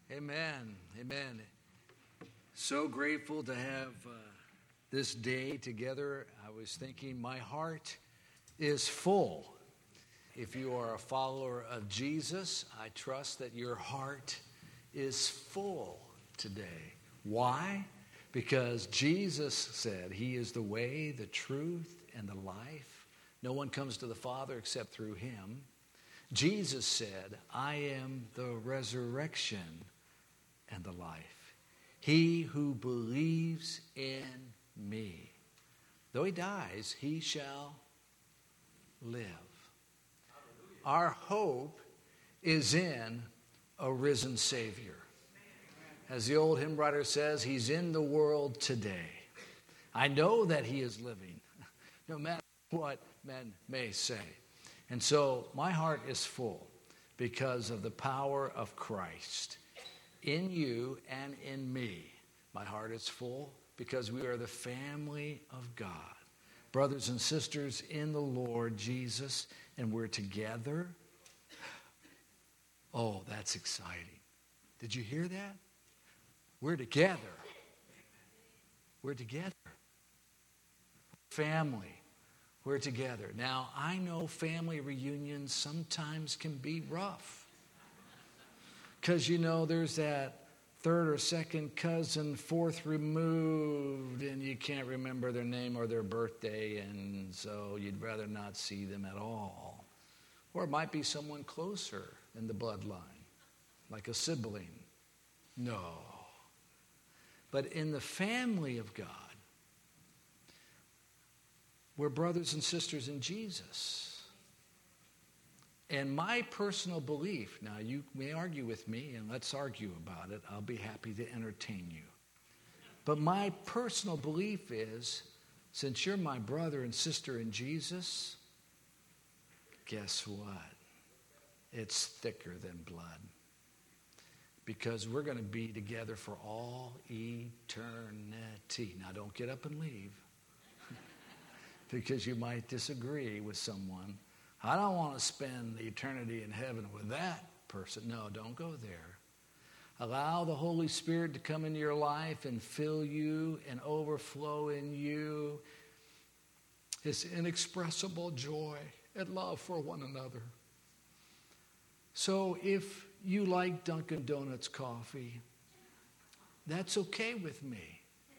Amen. Amen. So grateful to have this day together. I was thinking my heart is full. If you are a follower of Jesus, I trust that your heart is full today. Why? Because Jesus said he is the way, the truth, and the life. No one comes to the Father except through him. Jesus said, I am the resurrection and the life. He who believes in me, though he dies, he shall live. Our hope is in a risen Savior. As the old hymn writer says, he's in the world today. I know that he is living, no matter what men may say. And so my heart is full because of the power of Christ in you and in me. My heart is full because we are the family of God, brothers and sisters in the Lord Jesus, and we're together. Oh, that's exciting. Did you hear that? We're together. We're together. Family. We're together. Now, I know family reunions sometimes can be rough. Because, there's that third or second cousin, fourth removed, and you can't remember their name or their birthday, and so you'd rather not see them at all. Or it might be someone closer in the bloodline, like a sibling. No. But in the family of God, we're brothers and sisters in Jesus. And my personal belief, now you may argue with me, and let's argue about it. I'll be happy to entertain you. But my personal belief is, since you're my brother and sister in Jesus, guess what? It's thicker than blood. Because we're going to be together for all eternity. Now, don't get up and leave. Because you might disagree with someone. I don't want to spend eternity in heaven with that person. No, don't go there. Allow the Holy Spirit to come into your life and fill you and overflow in you His inexpressible joy and love for one another. So if you like Dunkin' Donuts coffee, that's okay with me.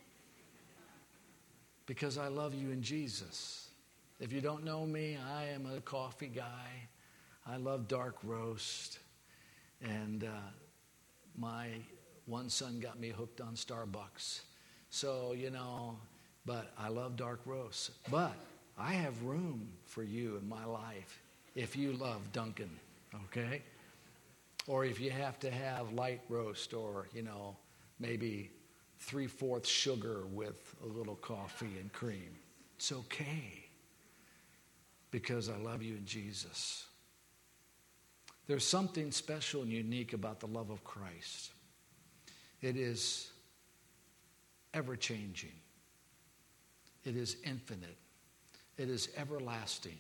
Because I love you in Jesus. If you don't know me, I am a coffee guy. I love dark roast. And my one son got me hooked on Starbucks. So, but I love dark roast. But I have room for you in my life if you love Dunkin', okay? Or if you have to have light roast or, maybe 3/4 sugar with a little coffee and cream. It's okay because I love you in Jesus. There's something special and unique about the love of Christ. It is ever-changing. It is infinite. It is everlasting.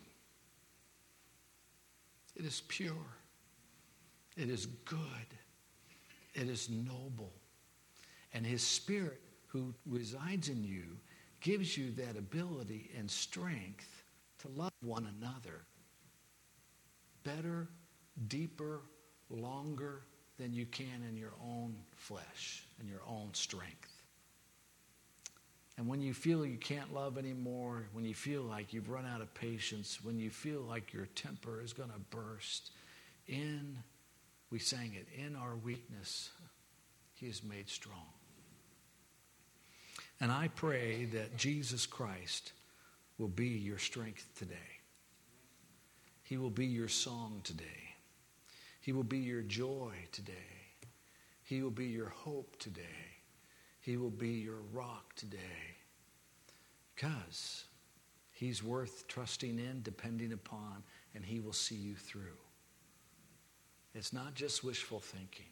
It is pure. It is good. It is noble. And His Spirit who resides in you gives you that ability and strength to love one another better, deeper, longer than you can in your own flesh and your own strength. And when you feel you can't love anymore, when you feel like you've run out of patience, when you feel like your temper is going to burst, we sang it, in our weakness, He is made strong. And I pray that Jesus Christ will be your strength today. He will be your song today. He will be your joy today. He will be your hope today. He will be your rock today. Because He's worth trusting in, depending upon, and He will see you through. It's not just wishful thinking.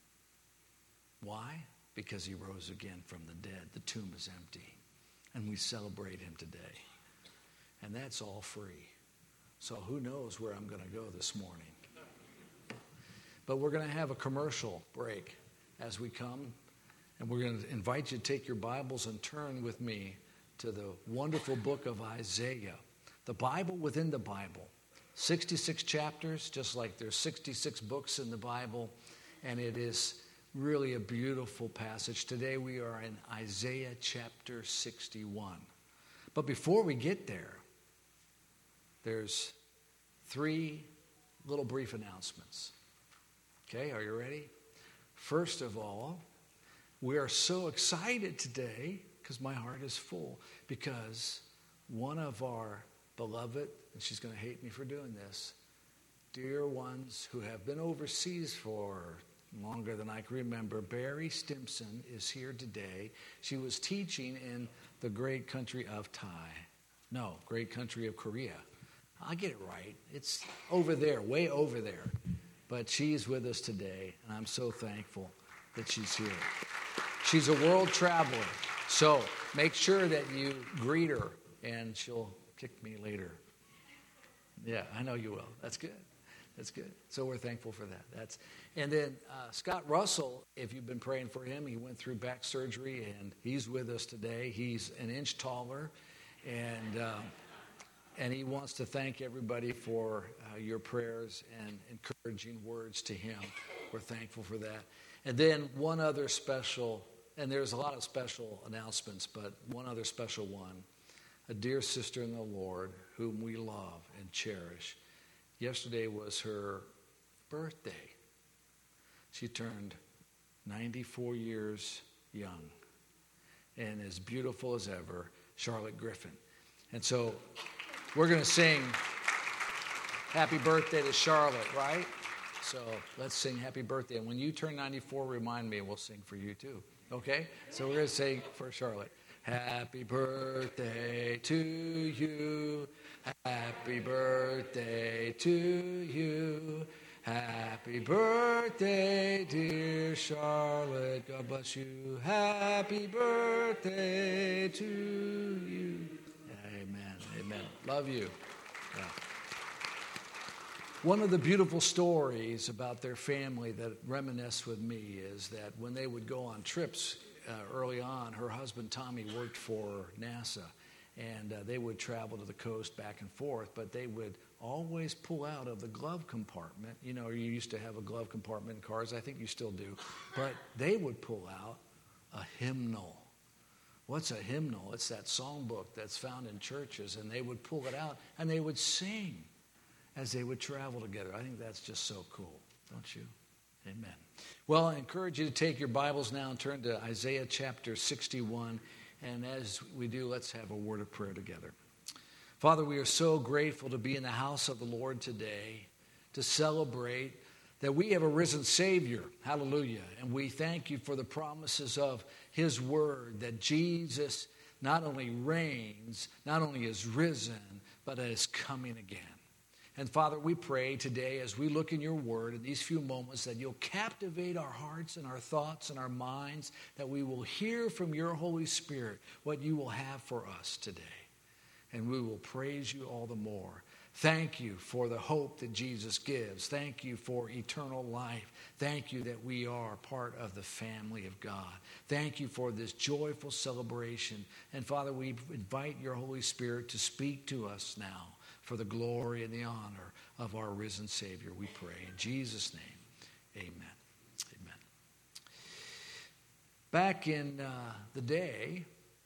Why? Because He rose again from the dead. The tomb is empty. And we celebrate Him today. And that's all free. So who knows where I'm going to go this morning. But we're going to have a commercial break. as we come. And we're going to invite you to take your Bibles and turn with me to the wonderful book of Isaiah. The Bible within the Bible. 66 chapters, just like there's 66 books in the Bible. And it is really a beautiful passage. Today we are in Isaiah chapter 61. But before we get there, there's 3 little brief announcements. Okay, are you ready? First of all, we are so excited today, because my heart is full, because one of our beloved, and she's going to hate me for doing this, dear ones who have been overseas for longer than I can remember, Barry Stimson is here today. She was teaching in the great country of great country of Korea. I get it right. It's over there, way over there. But she's with us today, and I'm so thankful that she's here. She's a world traveler, so make sure that you greet her, and she'll kick me later. Yeah, I know you will. That's good. That's good. So we're thankful for that. And then Scott Russell, if you've been praying for him, he went through back surgery, and he's with us today. He's an inch taller, and he wants to thank everybody for your prayers and encouraging words to him. We're thankful for that. And then one other special, and there's a lot of special announcements, but one other special one, a dear sister in the Lord whom we love and cherish. Yesterday was her birthday. She turned 94 years young and as beautiful as ever, Charlotte Griffin. And so we're going to sing happy birthday to Charlotte, right? So let's sing happy birthday. And when you turn 94, remind me, and we'll sing for you too. Okay? So we're going to sing for Charlotte. Happy birthday to you. Happy birthday to you. Happy birthday, dear Charlotte. God bless you. Happy birthday to you. Amen. Amen. Love you. Yeah. One of the beautiful stories about their family that reminisce with me is that when they would go on trips early on, her husband Tommy worked for NASA, and they would travel to the coast back and forth, but they would always pull out of the glove compartment. You know, you used to have a glove compartment in cars. I think you still do. But they would pull out a hymnal. What's a hymnal? It's that songbook that's found in churches, and they would pull it out, and they would sing as they would travel together. I think that's just so cool, don't you? Amen. Well, I encourage you to take your Bibles now and turn to Isaiah chapter 61. And as we do, let's have a word of prayer together. Father, we are so grateful to be in the house of the Lord today to celebrate that we have a risen Savior. Hallelujah. And we thank you for the promises of his word, that Jesus not only reigns, not only is risen, but is coming again. And Father, we pray today as we look in your word in these few moments that you'll captivate our hearts and our thoughts and our minds, that we will hear from your Holy Spirit what you will have for us today. And we will praise you all the more. Thank you for the hope that Jesus gives. Thank you for eternal life. Thank you that we are part of the family of God. Thank you for this joyful celebration. And Father, we invite your Holy Spirit to speak to us now, for the glory and the honor of our risen Savior, we pray. In Jesus' name, amen. Amen. Back in the day,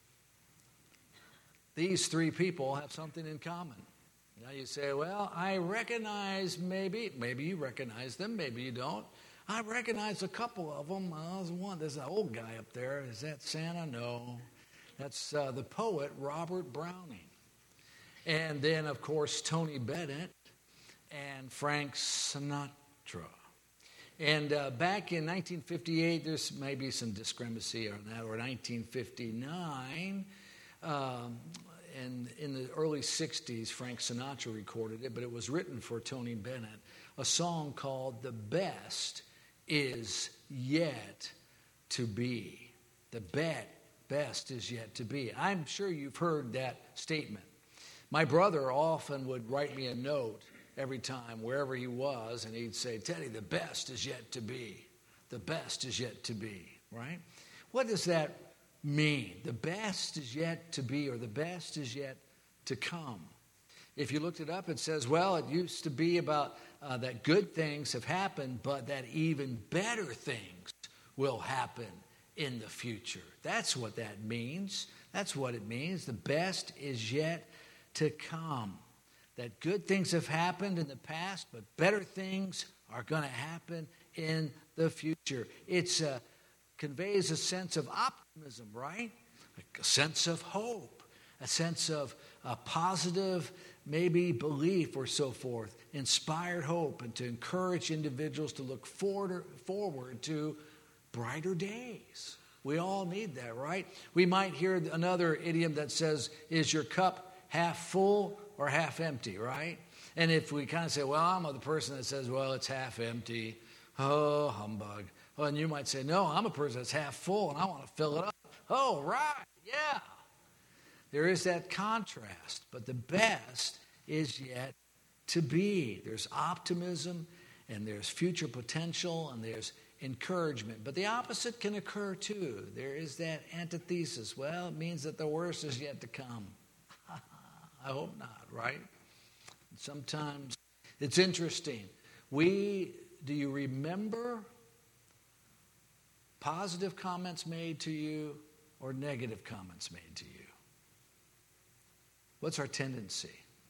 these 3 people have something in common. Now you say, well, I recognize maybe you recognize them, maybe you don't. I recognize a couple of them. There's an old guy up there. Is that Santa? No. That's the poet Robert Browning. And then, of course, Tony Bennett and Frank Sinatra. And back in 1958, there's maybe some discrepancy on that, or 1959, and in the early 60s, Frank Sinatra recorded it, but it was written for Tony Bennett, a song called The Best Is Yet to Be. The best is yet to be. I'm sure you've heard that statement. My brother often would write me a note every time, wherever he was, and he'd say, Teddy, the best is yet to be. the best is yet to be, right? What does that mean? The best is yet to be, or the best is yet to come. If you looked it up, it says, well, it used to be about that good things have happened, but that even better things will happen in the future. That's what that means. That's what it means. The best is yet to come. That good things have happened in the past, but better things are going to happen in the future. It conveys a sense of optimism, right? A sense of hope, a sense of positive, maybe belief or so forth, inspired hope, and to encourage individuals to look forward to brighter days. We all need that, right? We might hear another idiom that says, is your cup half full or half empty, right? And if we kind of say, well, I'm the person that says, well, it's half empty. Oh, humbug. Oh, and you might say, no, I'm a person that's half full and I want to fill it up. Oh, right, yeah. There is that contrast, but the best is yet to be. There's optimism and there's future potential and there's encouragement. But the opposite can occur too. There is that antithesis. Well, it means that the worst is yet to come. I hope not, right? Sometimes it's interesting. Do you remember positive comments made to you or negative comments made to you? What's our tendency?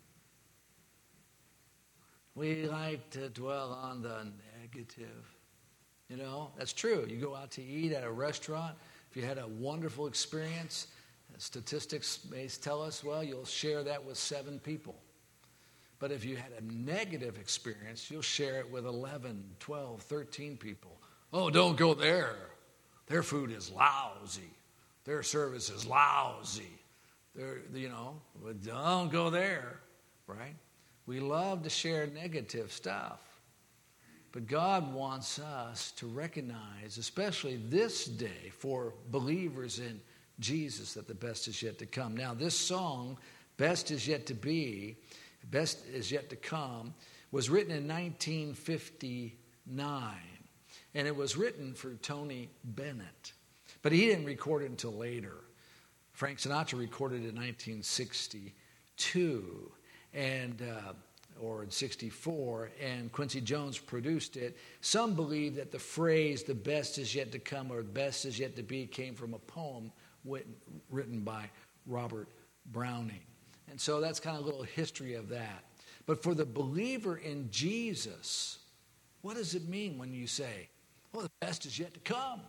We like to dwell on the negative. You know, that's true. You go out to eat at a restaurant. If you had a wonderful experience, statistics may tell us, well, you'll share that with 7 people. But if you had a negative experience, you'll share it with 11, 12, 13 people. Oh, don't go there. Their food is lousy. Their service is lousy. Don't go there, right? We love to share negative stuff. But God wants us to recognize, especially this day for believers in Jesus, that the best is yet to come. Now, this song, Best Is Yet to Be, Best Is Yet to Come, was written in 1959. And it was written for Tony Bennett. But he didn't record it until later. Frank Sinatra recorded it in 1962 or in 64, and Quincy Jones produced it. Some believe that the phrase, the best is yet to come, or the best is yet to be, came from a poem written by Robert Browning. And so that's kind of a little history of that. But for the believer in Jesus, what does it mean when you say, well, the best is yet to come?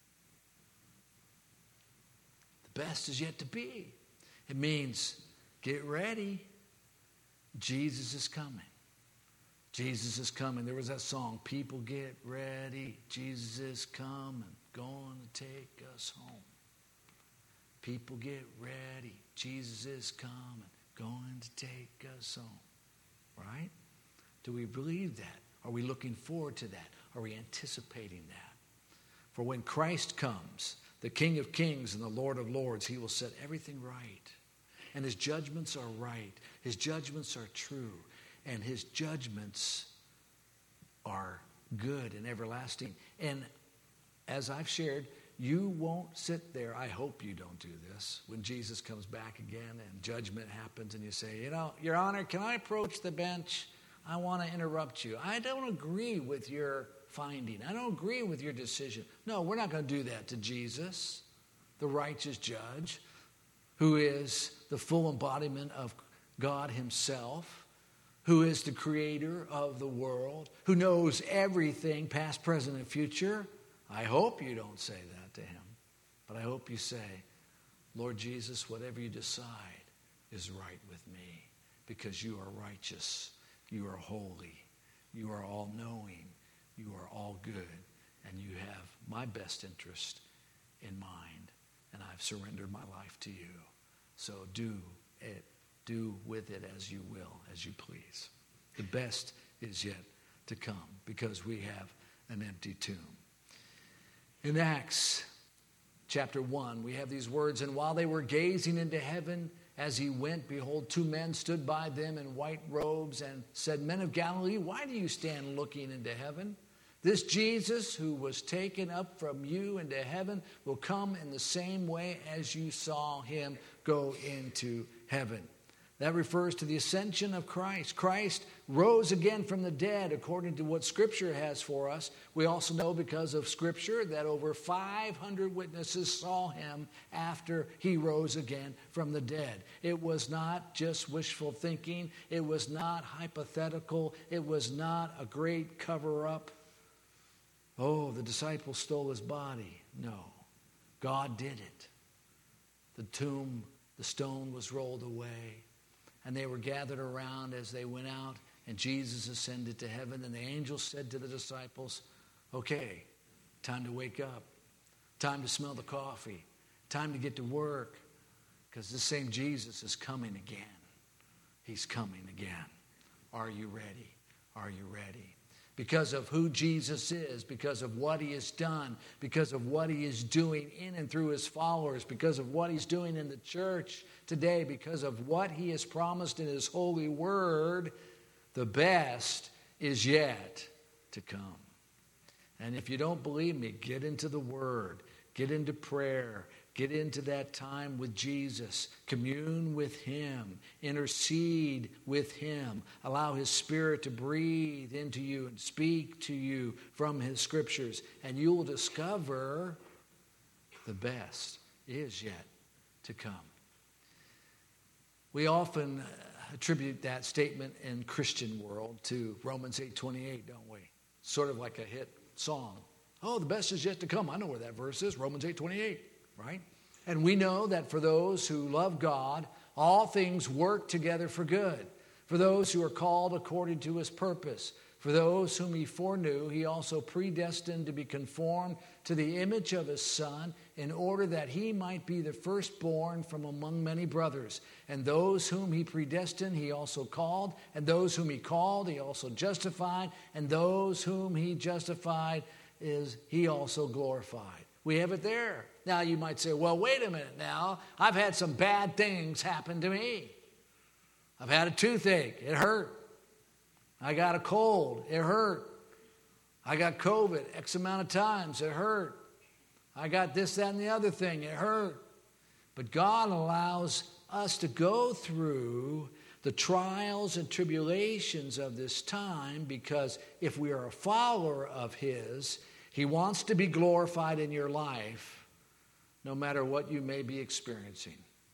The best is yet to be. It means get ready. Jesus is coming. Jesus is coming. There was that song, people get ready. Jesus is coming, going to take us home. People get ready. Jesus is coming, going to take us home. Right? Do we believe that? Are we looking forward to that? Are we anticipating that? For when Christ comes, the King of Kings and the Lord of Lords, he will set everything right. And his judgments are right. His judgments are true. And his judgments are good and everlasting. And as I've shared, you won't sit there, I hope you don't do this, when Jesus comes back again and judgment happens and you say, Your Honor, can I approach the bench? I want to interrupt you. I don't agree with your finding. I don't agree with your decision. No, we're not going to do that to Jesus, the righteous judge, who is the full embodiment of God himself, who is the creator of the world, who knows everything, past, present, and future. I hope you don't say that to him, but I hope you say, Lord Jesus, whatever you decide is right with me, because you are righteous, you are holy, you are all-knowing, you are all good, and you have my best interest in mind, and I've surrendered my life to you. So do with it as you will, as you please. The best is yet to come, because we have an empty tomb. In Acts chapter 1, we have these words, and while they were gazing into heaven as he went, behold, 2 men stood by them in white robes and said, Men of Galilee, why do you stand looking into heaven? This Jesus who was taken up from you into heaven will come in the same way as you saw him go into heaven. That refers to the ascension of Christ. Christ rose again from the dead according to what Scripture has for us. We also know because of Scripture that over 500 witnesses saw him after he rose again from the dead. It was not just wishful thinking. It was not hypothetical. It was not a great cover-up. Oh, the disciples stole his body. No, God did it. The tomb, the stone was rolled away. And they were gathered around as they went out, and Jesus ascended to heaven. And the angel said to the disciples, okay, time to wake up. Time to smell the coffee. Time to get to work. Because this same Jesus is coming again. He's coming again. Are you ready? Are you ready? Because of who Jesus is, because of what he has done, because of what he is doing in and through his followers, because of what he's doing in the church today, because of what he has promised in his holy word, the best is yet to come. And if you don't believe me, get into the word, get into prayer, get into that time with Jesus, commune with him, intercede with him, allow his Spirit to breathe into you and speak to you from his Scriptures, and you will discover the best is yet to come. We often attribute that statement in Christian world to Romans 8:28, don't we? Sort of like a hit song. Oh, the best is yet to come. I know where that verse is, Romans 8:28. Right? And we know that for those who love God, all things work together for good. For those who are called according to his purpose. For those whom he foreknew, he also predestined to be conformed to the image of his Son, in order that he might be the firstborn from among many brothers. And those whom he predestined, he also called. And those whom he called, he also justified. And those whom he justified, he also glorified. We have it there. Now you might say, well, wait a minute now. I've had some bad things happen to me. I've had a toothache. It hurt. I got a cold. It hurt. I got COVID X amount of times. It hurt. I got this, that, and the other thing. It hurt. But God allows us to go through the trials and tribulations of this time, because if we are a follower of his, he wants to be glorified in your life, no matter what you may be experiencing.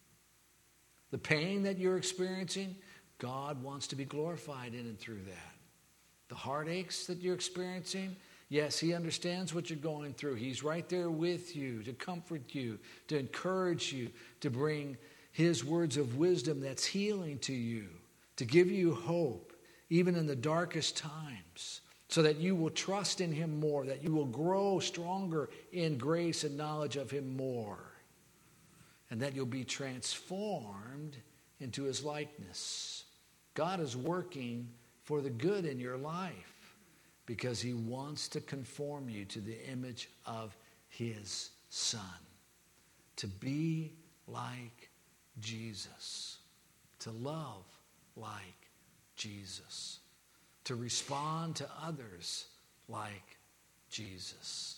The pain that you're experiencing, God wants to be glorified in and through that. The heartaches that you're experiencing, yes, he understands what you're going through. He's right there with you to comfort you, to encourage you, to bring his words of wisdom that's healing to you, to give you hope, even in the darkest times, so that you will trust in him more, that you will grow stronger in grace and knowledge of him more, and that you'll be transformed into his likeness. God is working for the good in your life because he wants to conform you to the image of his Son, to be like Jesus, to love like Jesus, to respond to others like Jesus.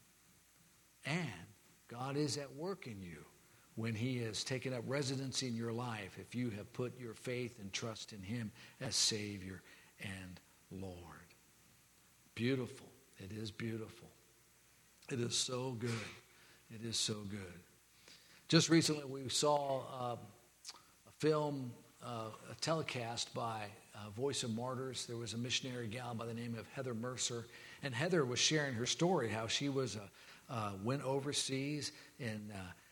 And God is at work in you when he has taken up residency in your life, if you have put your faith and trust in him as Savior and Lord. Beautiful. It is beautiful. It is so good. It is so good. Just recently we saw a film, a telecast by Voice of Martyrs. There was a missionary gal by the name of Heather Mercer, and Heather was sharing her story, how she was went overseas in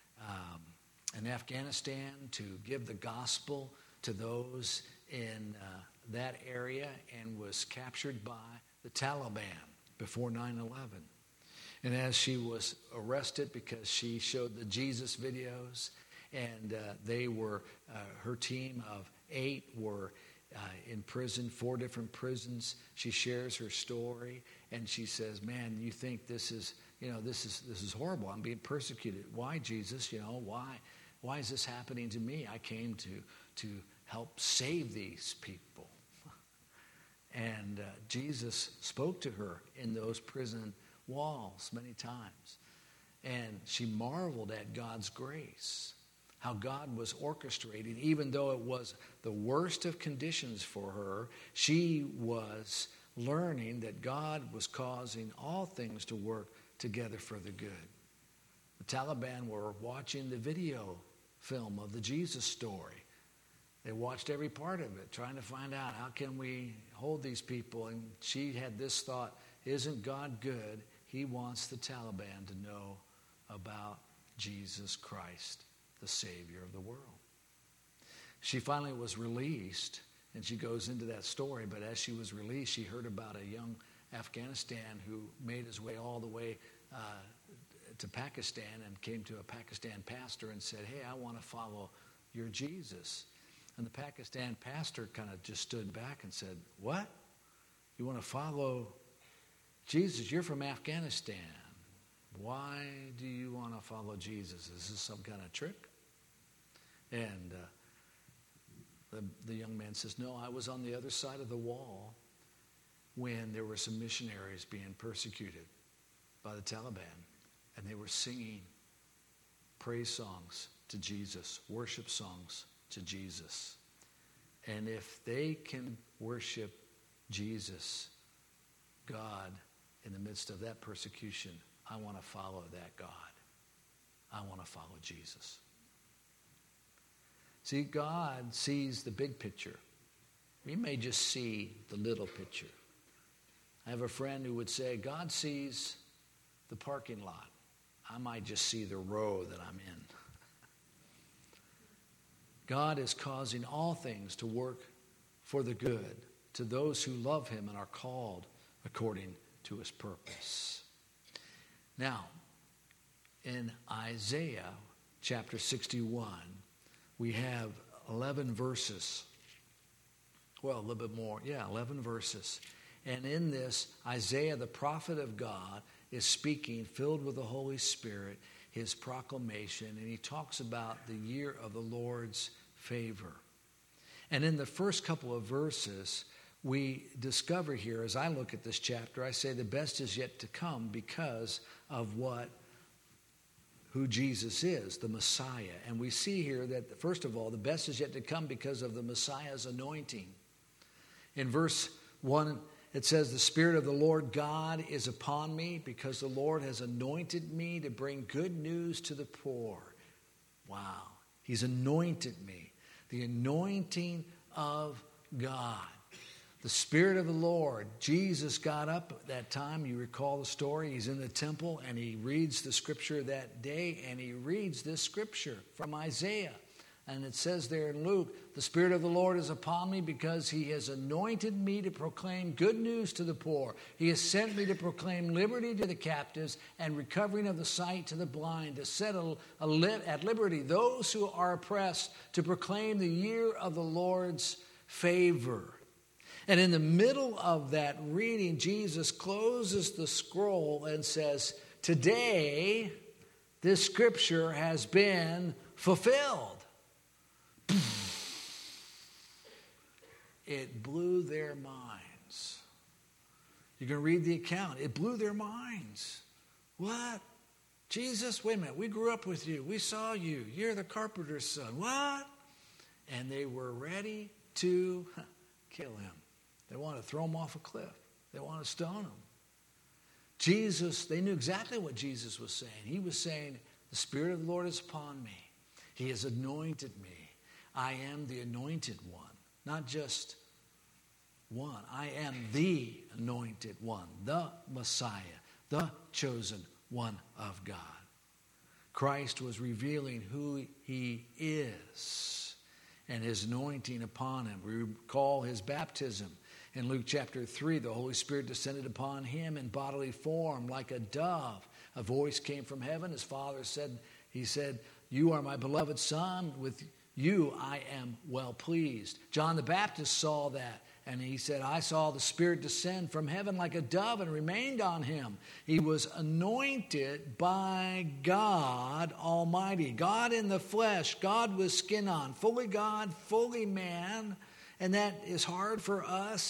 Afghanistan to give the gospel to those in that area, and was captured by the Taliban before 9/11. And as she was arrested because she showed the Jesus videos, and they were, her team of 8 were in prison, 4 different prisons. She shares her story, and she says, man, you think this is horrible. I'm being persecuted. Why, Jesus? Why is this happening to me? I came to help save these people. And Jesus spoke to her in those prison walls many times. And she marveled at God's grace, how God was orchestrating. Even though it was the worst of conditions for her, she was learning that God was causing all things to work together for the good. The Taliban were watching the video film of the Jesus story. They watched every part of it, trying to find out how can we hold these people. And she had this thought, isn't God good? He wants the Taliban to know about Jesus Christ, the Savior of the world. She finally was released, and she goes into that story, but as she was released, she heard about a young Afghanistan who made his way all the way to Pakistan and came to a Pakistan pastor and said, hey, I want to follow your Jesus. And the Pakistan pastor kind of just stood back and said, what? You want to follow Jesus? You're from Afghanistan. Why do you want to follow Jesus? Is this some kind of trick? And the young man says, no, I was on the other side of the wall when there were some missionaries being persecuted by the Taliban. And they were singing praise songs to Jesus, worship songs to Jesus. And if they can worship Jesus, God, in the midst of that persecution, I want to follow that God. I want to follow Jesus. See, God sees the big picture. We may just see the little picture. I have a friend who would say, God sees the parking lot. I might just see the row that I'm in. God is causing all things to work for the good to those who love him and are called according to his purpose. Now, in Isaiah chapter 61, we have 11 verses. Well, a little bit more. 11 verses. And in this, Isaiah, the prophet of God, is speaking, filled with the Holy Spirit, his proclamation, and he talks about the year of the Lord's favor. And in the first couple of verses, we discover here, as I look at this chapter, I say the best is yet to come because of who Jesus is, the Messiah. And we see here that, first of all, the best is yet to come because of the Messiah's anointing. In verse 1, it says, the Spirit of the Lord God is upon me because the Lord has anointed me to bring good news to the poor. Wow. He's anointed me. The anointing of God. The Spirit of the Lord. Jesus got up at that time. You recall the story. He's in the temple and he reads the scripture that day, and he reads this scripture from Isaiah. And it says there in Luke, the Spirit of the Lord is upon me because he has anointed me to proclaim good news to the poor. He has sent me to proclaim liberty to the captives and recovering of the sight to the blind, to set at liberty those who are oppressed, to proclaim the year of the Lord's favor. And in the middle of that reading, Jesus closes the scroll and says, today this scripture has been fulfilled. It blew their minds. You can read the account. It blew their minds. What? Jesus, wait a minute. We grew up with you. We saw you. You're the carpenter's son. What? And they were ready to kill him. They want to throw him off a cliff. They want to stone him. Jesus, they knew exactly what Jesus was saying. He was saying, the Spirit of the Lord is upon me. He has anointed me. I am the anointed one. Not just one. I am the anointed one, the Messiah, the chosen one of God. Christ was revealing who he is and his anointing upon him. We recall his baptism. In Luke chapter 3, the Holy Spirit descended upon him in bodily form like a dove. A voice came from heaven. His father said, he said, you are my beloved son. With you I am well pleased. John the Baptist saw that, and he said, I saw the Spirit descend from heaven like a dove and remained on him. He was anointed by God Almighty. God in the flesh, God with skin on, fully God, fully man. And that is hard for us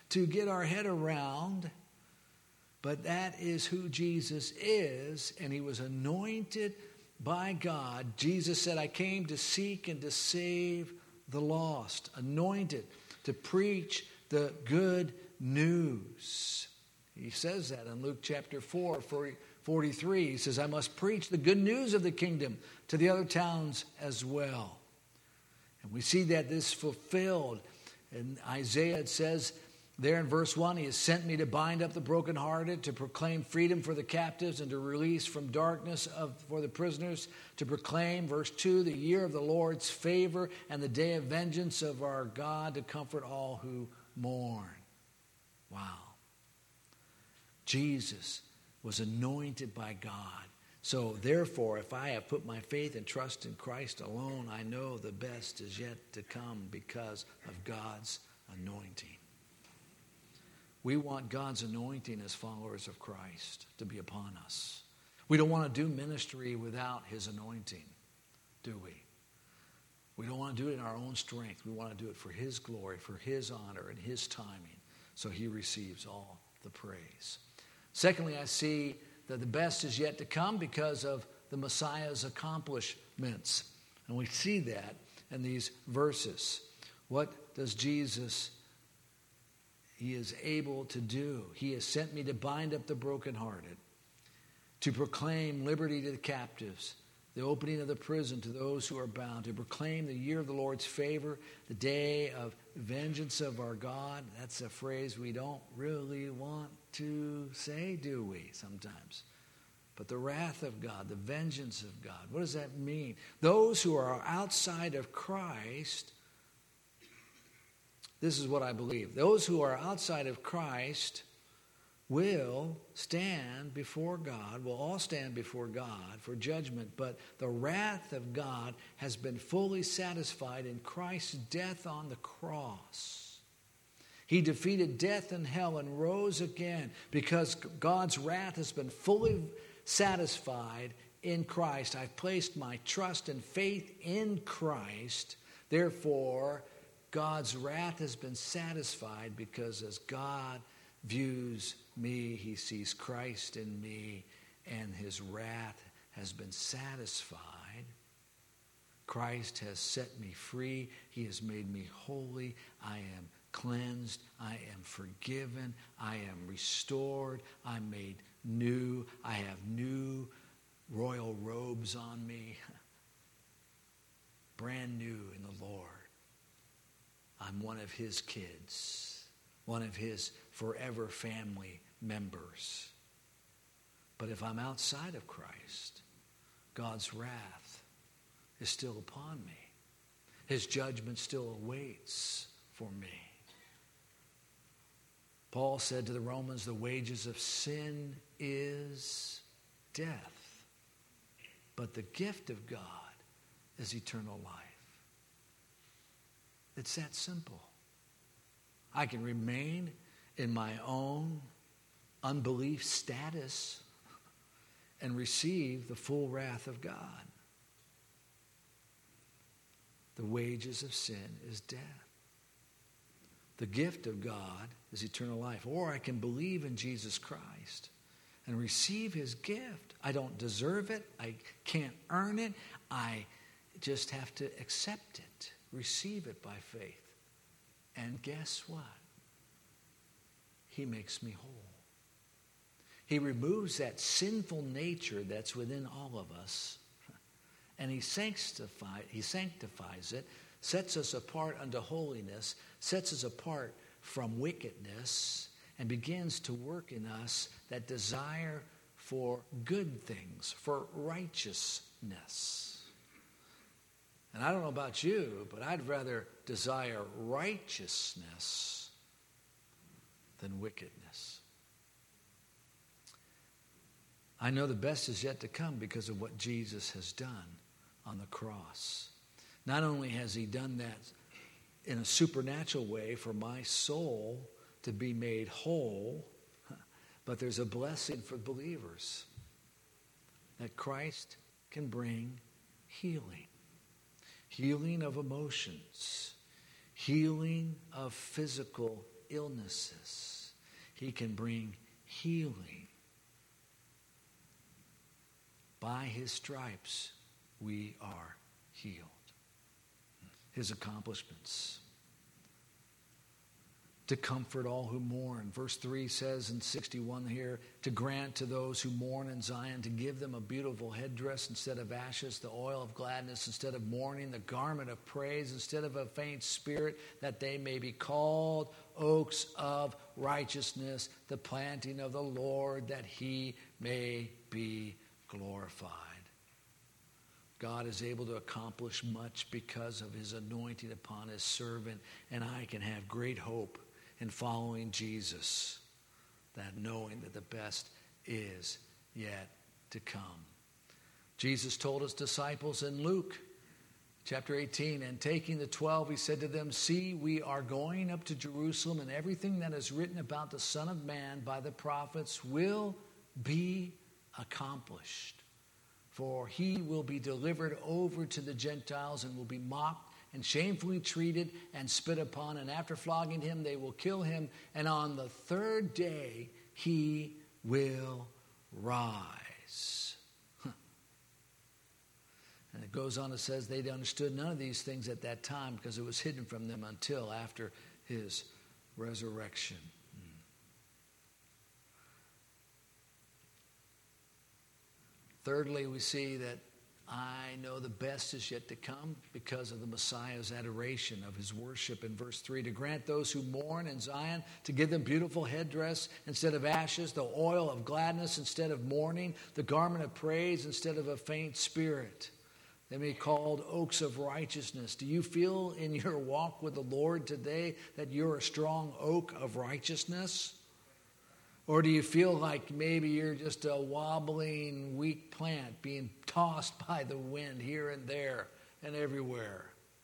to get our head around, but that is who Jesus is, and he was anointed by God. Jesus said, I came to seek and to save the lost, anointed to preach the good news. He says that in Luke chapter 4, 43. He says, I must preach the good news of the kingdom to the other towns as well. And we see that this fulfilled. And Isaiah, it says there in verse 1, he has sent me to bind up the brokenhearted, to proclaim freedom for the captives, and to release from darkness for the prisoners, to proclaim, verse 2, the year of the Lord's favor and the day of vengeance of our God, to comfort all who mourn. Wow. Jesus was anointed by God. So therefore, if I have put my faith and trust in Christ alone, I know the best is yet to come because of God's anointing. We want God's anointing as followers of Christ to be upon us. We don't want to do ministry without his anointing, do we? We don't want to do it in our own strength. We want to do it for his glory, for his honor, and his timing, so he receives all the praise. Secondly, I see that the best is yet to come because of the Messiah's accomplishments. And we see that in these verses. What does Jesus, he is able to do? He has sent me to bind up the brokenhearted, to proclaim liberty to the captives, the opening of the prison to those who are bound, to proclaim the year of the Lord's favor, the day of vengeance of our God. That's a phrase we don't really want to say, do we, sometimes? But the wrath of God, the vengeance of God, what does that mean? Those who are outside of Christ, this is what I believe. Those who are outside of Christ will stand before God, will all stand before God for judgment, but the wrath of God has been fully satisfied in Christ's death on the cross. He defeated death and hell and rose again because God's wrath has been fully satisfied in Christ. I've placed my trust and faith in Christ. Therefore, God's wrath has been satisfied because as God views me, he sees Christ in me, and his wrath has been satisfied. Christ has set me free. He has made me holy. I am cleansed. I am forgiven. I am restored. I'm made new. I have new royal robes on me. Brand new in the Lord. I'm one of his kids, one of his forever family members. But if I'm outside of Christ, God's wrath is still upon me. His judgment still awaits for me. Paul said to the Romans, the wages of sin is death, but the gift of God is eternal life. It's that simple. I can remain in my own unbelief status and receive the full wrath of God. The wages of sin is death. The gift of God is eternal life. Or I can believe in Jesus Christ and receive his gift. I don't deserve it. I can't earn it. I just have to accept it, receive it by faith. And guess what? He makes me whole. He removes that sinful nature that's within all of us, and he sanctifies it, sets us apart unto holiness, sets us apart from wickedness, and begins to work in us that desire for good things, for righteousness. And I don't know about you, but I'd rather desire righteousness than wickedness. I know the best is yet to come because of what Jesus has done on the cross. Not only has he done that in a supernatural way for my soul to be made whole, but there's a blessing for believers that Christ can bring healing. Healing of emotions, healing of physical illnesses. He can bring healing. By his stripes, we are healed. His accomplishments. To comfort all who mourn. Verse 3 says in 61 here, to grant to those who mourn in Zion, to give them a beautiful headdress instead of ashes, the oil of gladness instead of mourning, the garment of praise instead of a faint spirit, that they may be called oaks of righteousness, the planting of the Lord, that he may be glorified. God is able to accomplish much because of his anointing upon his servant, and I can have great hope in following Jesus, that knowing that the best is yet to come. Jesus told his disciples in Luke chapter 18, and taking the 12, he said to them, see, we are going up to Jerusalem, and everything that is written about the Son of Man by the prophets will be accomplished. For he will be delivered over to the Gentiles and will be mocked and shamefully treated and spit upon, and after flogging him they will kill him, and on the third day he will rise. And it goes on, it says they understood none of these things at that time because it was hidden from them until after his resurrection. Thirdly, we see that I know the best is yet to come because of the Messiah's adoration of his worship in verse 3. To grant those who mourn in Zion, to give them beautiful headdress instead of ashes, the oil of gladness instead of mourning, the garment of praise instead of a faint spirit. They may be called oaks of righteousness. Do you feel in your walk with the Lord today that you're a strong oak of righteousness? Or do you feel like maybe you're just a wobbling, weak plant being tossed by the wind here and there and everywhere?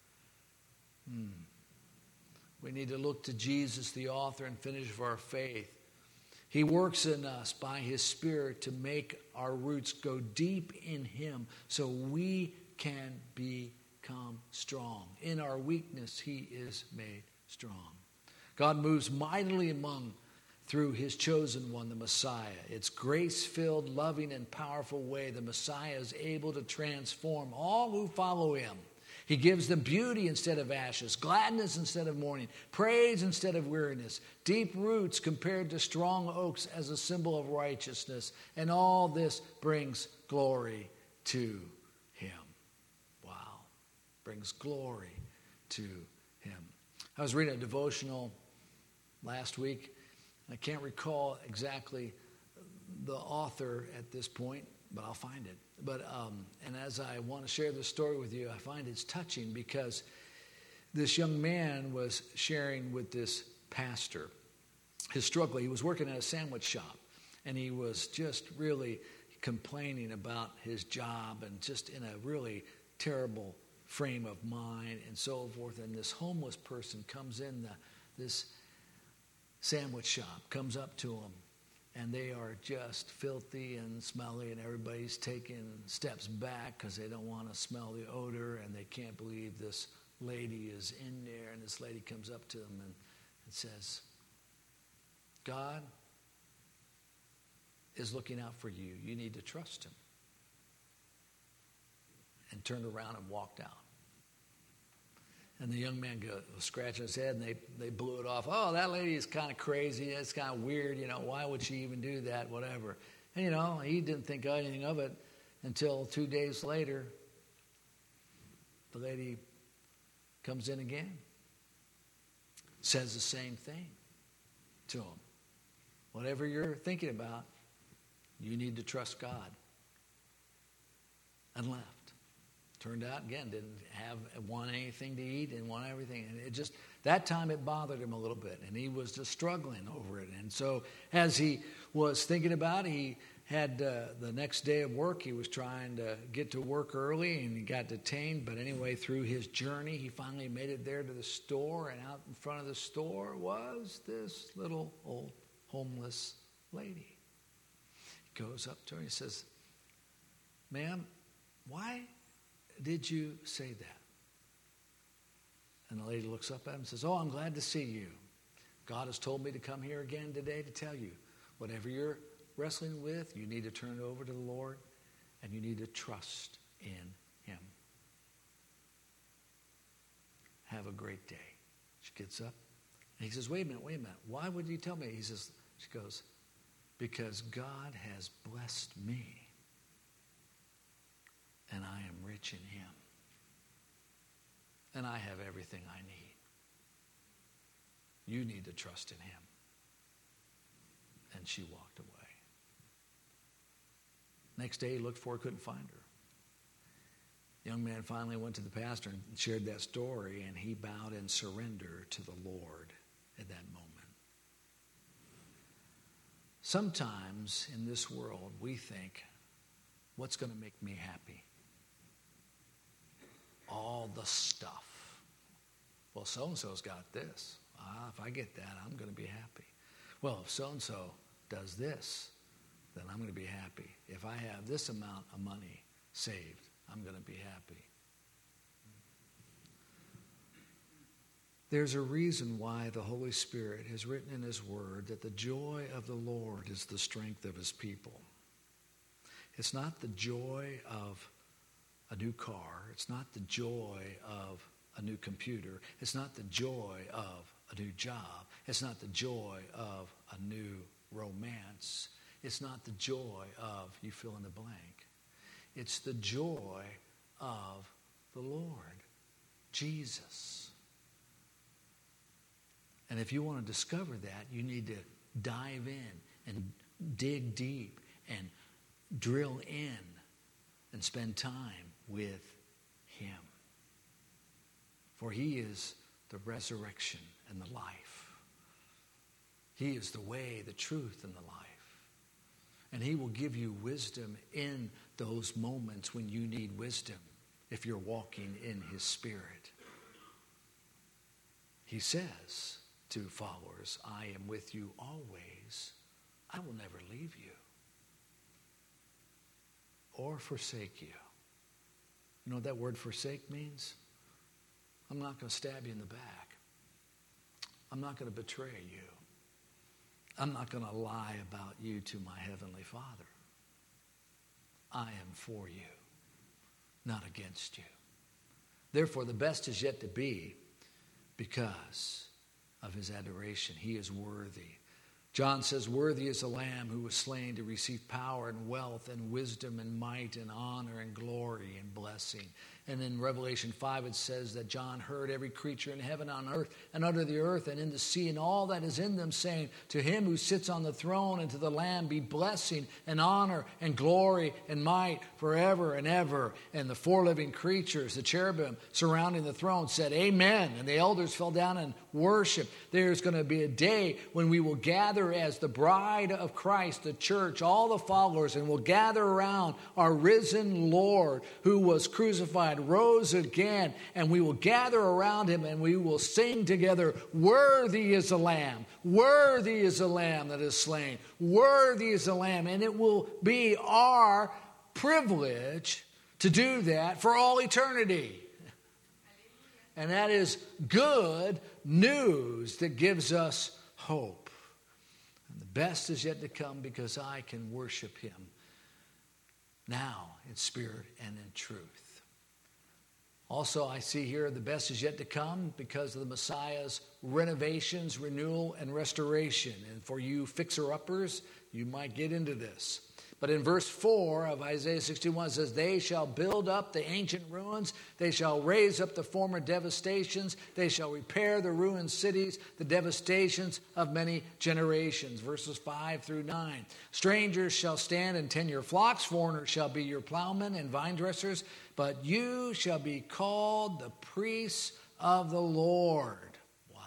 We need to look to Jesus, the author and finisher of our faith. He works in us by his Spirit to make our roots go deep in him so we can become strong. In our weakness, he is made strong. God moves mightily through his chosen one, the Messiah. It's grace-filled, loving, and powerful way the Messiah is able to transform all who follow him. He gives them beauty instead of ashes, gladness instead of mourning, praise instead of weariness, deep roots compared to strong oaks as a symbol of righteousness, and all this brings glory to him. Wow. Brings glory to him. I was reading a devotional last week. I can't recall exactly the author at this point, but I'll find it. And as I want to share this story with you, I find it's touching because this young man was sharing with this pastor his struggle. He was working at a sandwich shop, and he was just really complaining about his job and just in a really terrible frame of mind and so forth. And this homeless person comes in this sandwich shop, comes up to him, and they are just filthy and smelly, and everybody's taking steps back because they don't want to smell the odor, and they can't believe this lady is in there. And this lady comes up to them and says, God is looking out for you. You need to trust him. And turned around and walked out. And the young man was scratching his head, and they blew it off. Oh, that lady is kind of crazy. It's kind of weird. Why would she even do that? Whatever. And, he didn't think anything of it until 2 days later, the lady comes in again, says the same thing to him. Whatever you're thinking about, you need to trust God. And left. Turned out, again, didn't want anything to eat, didn't want everything. And it just, that time it bothered him a little bit, and he was just struggling over it. And so as he was thinking about it, he had the next day of work, he was trying to get to work early, and he got detained. But anyway, through his journey, he finally made it there to the store, and out in front of the store was this little old homeless lady. He goes up to her and he says, "Ma'am, why did you say that?" And the lady looks up at him and says, "Oh, I'm glad to see you. God has told me to come here again today to tell you, whatever you're wrestling with, you need to turn it over to the Lord, and you need to trust in Him. Have a great day. She gets up, and he says, wait a minute. Why would you tell me? She goes, because God has blessed me, and I am rich in Him, and I have everything I need. You need to trust in Him. And she walked away. Next day, he looked for her, couldn't find her. The young man finally went to the pastor and shared that story, and he bowed in surrender to the Lord at that moment. Sometimes in this world, we think, what's going to make me happy? All the stuff. Well, so-and-so's got this. If I get that, I'm going to be happy. Well, if so-and-so does this, then I'm going to be happy. If I have this amount of money saved, I'm going to be happy. There's a reason why the Holy Spirit has written in His Word that the joy of the Lord is the strength of His people. It's not the joy of a new car. It's not the joy of a new computer. It's not the joy of a new job. It's not the joy of a new romance. It's not the joy of you fill in the blank. It's the joy of the Lord, Jesus. And if you want to discover that, you need to dive in and dig deep and drill in and spend time with Him. For He is the resurrection and the life. He is the way, the truth, and the life. And He will give you wisdom in those moments when you need wisdom if you're walking in His Spirit. He says to followers, I am with you always. I will never leave you or forsake you. You know what that word forsake means? I'm not going to stab you in the back. I'm not going to betray you. I'm not going to lie about you to my Heavenly Father. I am for you, not against you. Therefore, the best is yet to be because of His adoration. He is worthy. John says, worthy is the Lamb who was slain to receive power and wealth and wisdom and might and honor and glory and blessing. And in Revelation 5 it says that John heard every creature in heaven, on earth, and under the earth, and in the sea, and all that is in them, saying, to Him who sits on the throne and to the Lamb be blessing and honor and glory and might forever and ever. And the four living creatures, the cherubim surrounding the throne, said, Amen. And the elders fell down and worshiped. There's going to be a day when we will gather as the bride of Christ, the church, all the followers, and we'll gather around our risen Lord who was crucified, rose again, and we will gather around Him and we will sing together, worthy is the Lamb, worthy is the Lamb that is slain, worthy is the Lamb. And it will be our privilege to do that for all eternity. And that is good news that gives us hope. And the best is yet to come because I can worship Him now in spirit and in truth. Also, I see here the best is yet to come because of the Messiah's renovations, renewal, and restoration. And for you fixer-uppers, you might get into this. But in verse 4 of Isaiah 61, it says, they shall build up the ancient ruins. They shall raise up the former devastations. They shall repair the ruined cities, the devastations of many generations. Verses 5 through 9. Strangers shall stand and tend your flocks. Foreigners shall be your plowmen and vine dressers. But you shall be called the priests of the Lord. Wow.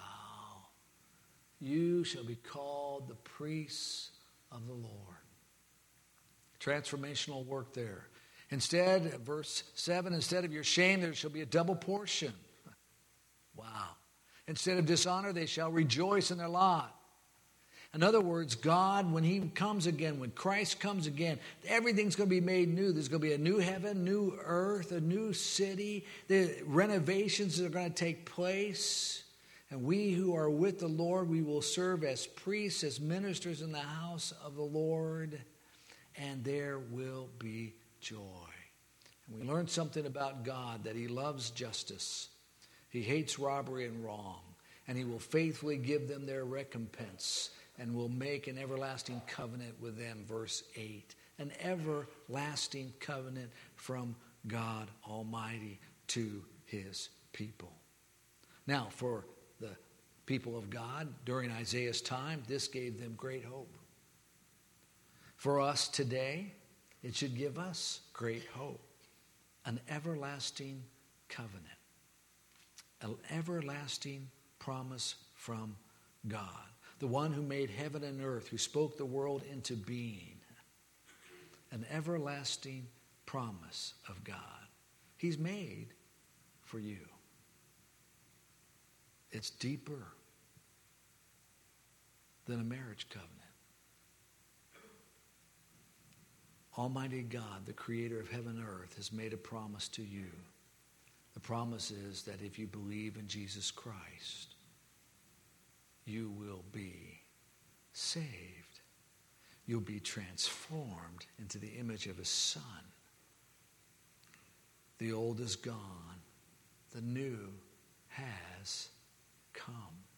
You shall be called the priests of the Lord. Transformational work there. Instead, verse 7, instead of your shame, there shall be a double portion. Wow. Instead of dishonor, they shall rejoice in their lot. In other words, God, when He comes again, when Christ comes again, everything's going to be made new. There's going to be a new heaven, new earth, a new city. The renovations that are going to take place. And we who are with the Lord, we will serve as priests, as ministers in the house of the Lord, and there will be joy. And we learned something about God, that he loves justice. He hates robbery and wrong, and he will faithfully give them their recompense and will make an everlasting covenant with them, verse 8. An everlasting covenant from God Almighty to his people. Now, for the people of God during Isaiah's time, this gave them great hope. For us today, it should give us great hope. An everlasting covenant. An everlasting promise from God. The one who made heaven and earth, who spoke the world into being. An everlasting promise of God. He's made for you. It's deeper than a marriage covenant. Almighty God, the creator of heaven and earth, has made a promise to you. The promise is that if you believe in Jesus Christ, you will be saved. You'll be transformed into the image of his Son. The old is gone. The new has come.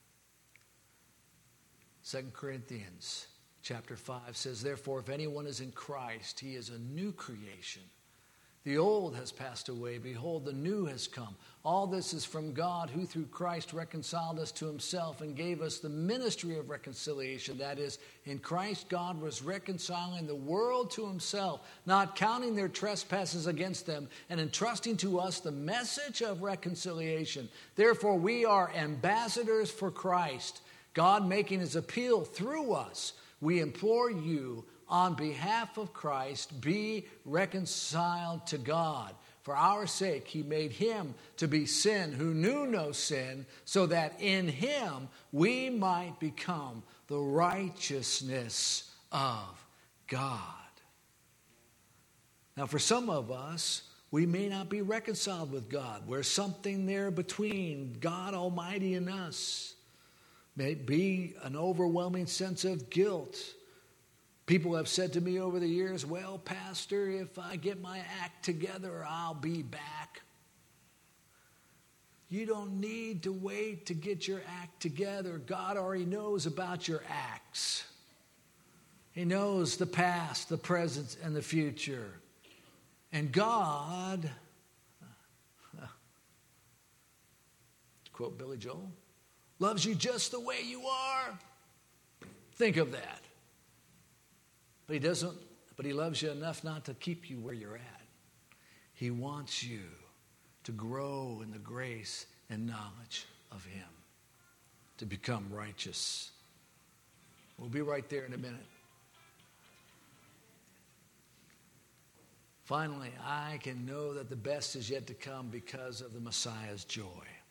2 Corinthians chapter 5 says, therefore, if anyone is in Christ, he is a new creation. The old has passed away. Behold, the new has come. All this is from God, who through Christ reconciled us to himself and gave us the ministry of reconciliation. That is, in Christ God was reconciling the world to himself, not counting their trespasses against them, and entrusting to us the message of reconciliation. Therefore, we are ambassadors for Christ, God making his appeal through us. We implore you, on behalf of Christ, be reconciled to God. For our sake, he made him to be sin who knew no sin, so that in him we might become the righteousness of God. Now, for some of us, we may not be reconciled with God. There's something there between God Almighty and us. May be an overwhelming sense of guilt. People have said to me over the years, well, Pastor, if I get my act together, I'll be back. You don't need to wait to get your act together. God already knows about your acts. He knows the past, the present, and the future. And God, to quote Billy Joel, loves you just the way you are. Think of that. But he loves you enough not to keep you where you're at. He wants you to grow in the grace and knowledge of him, to become righteous. We'll be right there in a minute. Finally, I can know that the best is yet to come because of the Messiah's joy.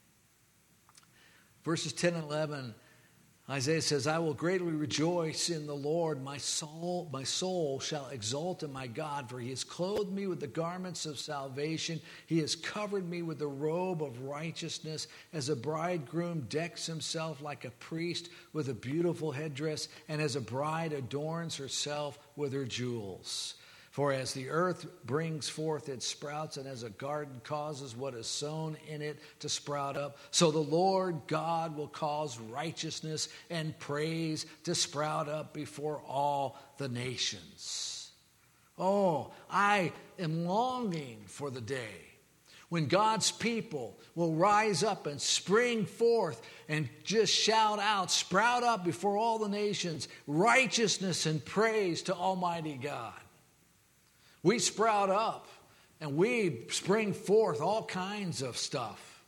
Verses 10 and 11, Isaiah says, I will greatly rejoice in the Lord. My soul shall exult in my God, for he has clothed me with the garments of salvation. He has covered me with the robe of righteousness, as a bridegroom decks himself like a priest with a beautiful headdress, and as a bride adorns herself with her jewels. For as the earth brings forth its sprouts, and as a garden causes what is sown in it to sprout up, so the Lord God will cause righteousness and praise to sprout up before all the nations. Oh, I am longing for the day when God's people will rise up and spring forth and just shout out, sprout up before all the nations, righteousness and praise to Almighty God. We sprout up and we spring forth all kinds of stuff.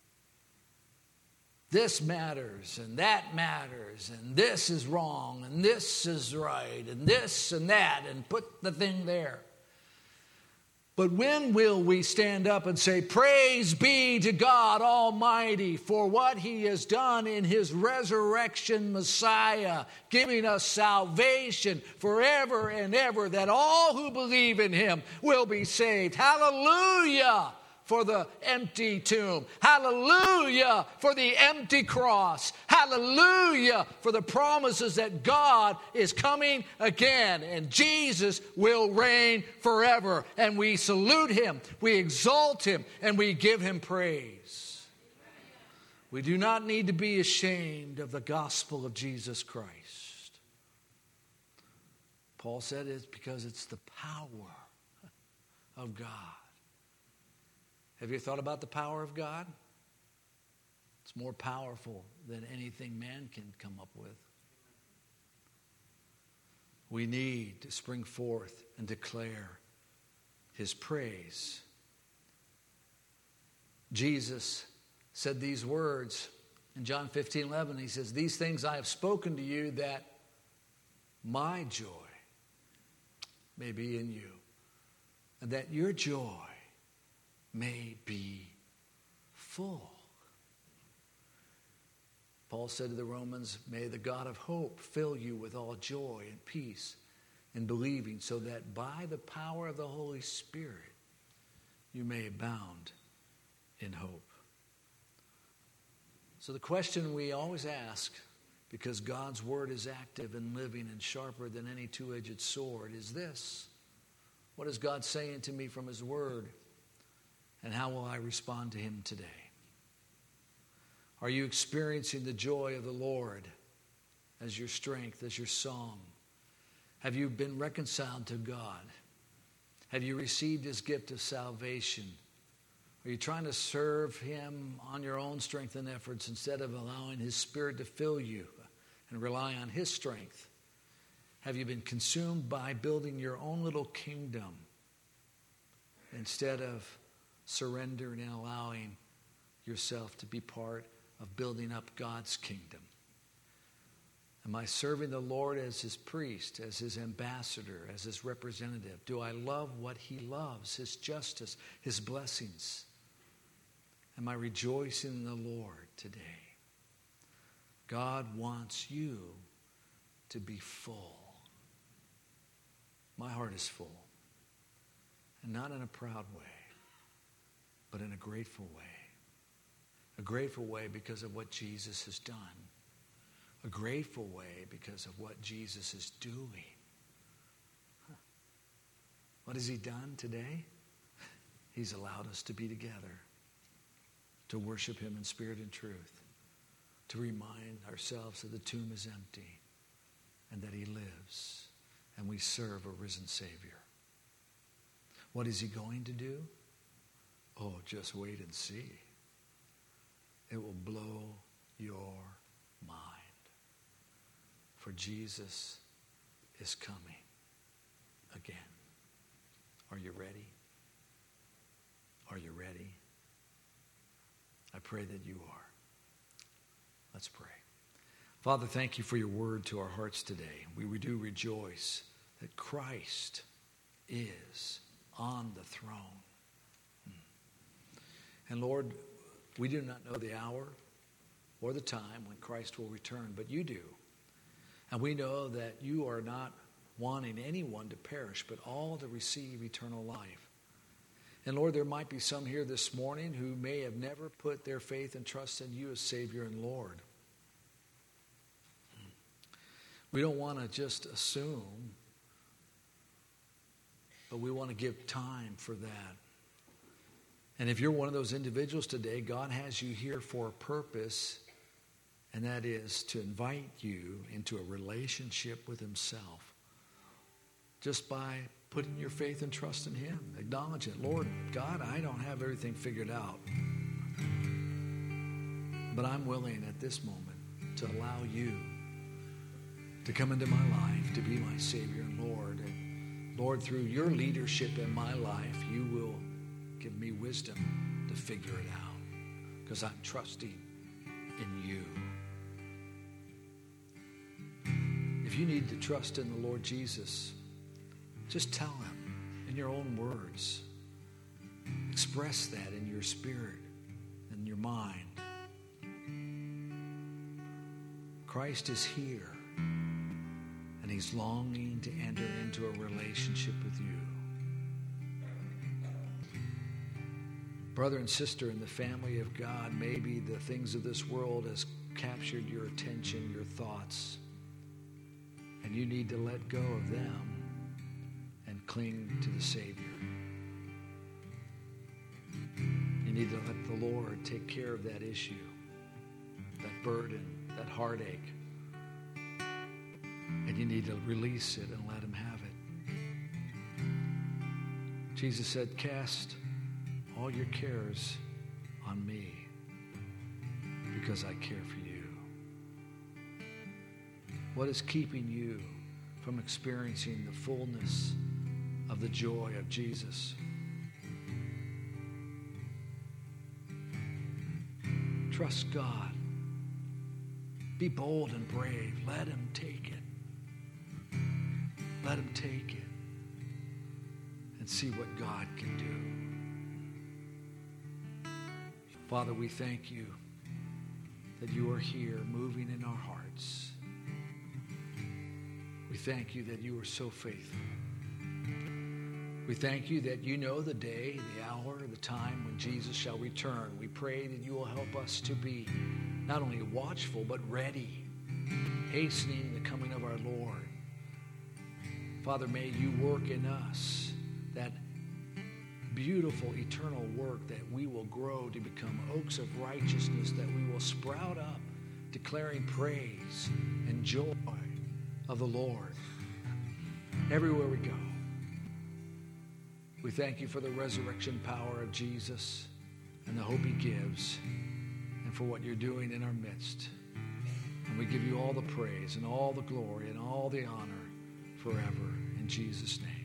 This matters and that matters and this is wrong and this is right and this and that, and put the thing there. But when will we stand up and say, praise be to God Almighty for what he has done in his resurrection Messiah, giving us salvation forever and ever, that all who believe in him will be saved. Hallelujah! for the empty tomb. Hallelujah for the empty cross. Hallelujah for the promises that God is coming again and Jesus will reign forever. And we salute him, we exalt him, and we give him praise. We do not need to be ashamed of the gospel of Jesus Christ. Paul said it's because it's the power of God. Have you thought about the power of God? It's more powerful than anything man can come up with. We need to spring forth and declare his praise. Jesus said these words in John 15:11. He says, "These things I have spoken to you that my joy may be in you, and that your joy may be full." Paul said to the Romans, "May the God of hope fill you with all joy and peace in believing, so that by the power of the Holy Spirit you may abound in hope." So the question we always ask, because God's word is active and living and sharper than any two-edged sword, is this: what is God saying to me from his word? And how will I respond to him today? Are you experiencing the joy of the Lord as your strength, as your song? Have you been reconciled to God? Have you received his gift of salvation? Are you trying to serve him on your own strength and efforts instead of allowing his Spirit to fill you and rely on his strength? Have you been consumed by building your own little kingdom instead of surrendering and allowing yourself to be part of building up God's kingdom? Am I serving the Lord as his priest, as his ambassador, as his representative? Do I love what he loves, his justice, his blessings? Am I rejoicing in the Lord today? God wants you to be full. My heart is full. And not in a proud way, but in a grateful way. A grateful way because of what Jesus has done. A grateful way because of what Jesus is doing. What has he done today? He's allowed us to be together, to worship him in spirit and truth, to remind ourselves that the tomb is empty and that he lives and we serve a risen Savior. What is he going to do? Oh, just wait and see. It will blow your mind. For Jesus is coming again. Are you ready? Are you ready? I pray that you are. Let's pray. Father, thank you for your word to our hearts today. We do rejoice that Christ is on the throne. And Lord, we do not know the hour or the time when Christ will return, but you do. And we know that you are not wanting anyone to perish, but all to receive eternal life. And Lord, there might be some here this morning who may have never put their faith and trust in you as Savior and Lord. We don't want to just assume, but we want to give time for that. And if you're one of those individuals today, God has you here for a purpose, and that is to invite you into a relationship with himself. Just by putting your faith and trust in him. Acknowledge it. Lord God, I don't have everything figured out. But I'm willing at this moment to allow you to come into my life, to be my Savior and Lord. And Lord, through your leadership in my life, you will give me wisdom to figure it out. Because I'm trusting in you. If you need to trust in the Lord Jesus, just tell him in your own words. Express that in your spirit and your mind. Christ is here, and he's longing to enter into a relationship with you. Brother and sister in the family of God, maybe the things of this world has captured your attention, your thoughts, and you need to let go of them and cling to the Savior. You need to let the Lord take care of that issue, that burden, that heartache. And you need to release it and let him have it. Jesus said, cast all your cares on me because I care for you. What is keeping you from experiencing the fullness of the joy of Jesus? Trust God. Be bold and brave. Let him take it. Let him take it and see what God can do. Father, we thank you that you are here moving in our hearts. We thank you that you are so faithful. We thank you that you know the day, the hour, the time when Jesus shall return. We pray that you will help us to be not only watchful, but ready, hastening the coming of our Lord. Father, may you work in us that beautiful eternal work, that we will grow to become oaks of righteousness, that we will sprout up declaring praise and joy of the Lord everywhere we go. We thank you for the resurrection power of Jesus and the hope he gives, and for what you're doing in our midst. And we give you all the praise and all the glory and all the honor forever. In Jesus' name.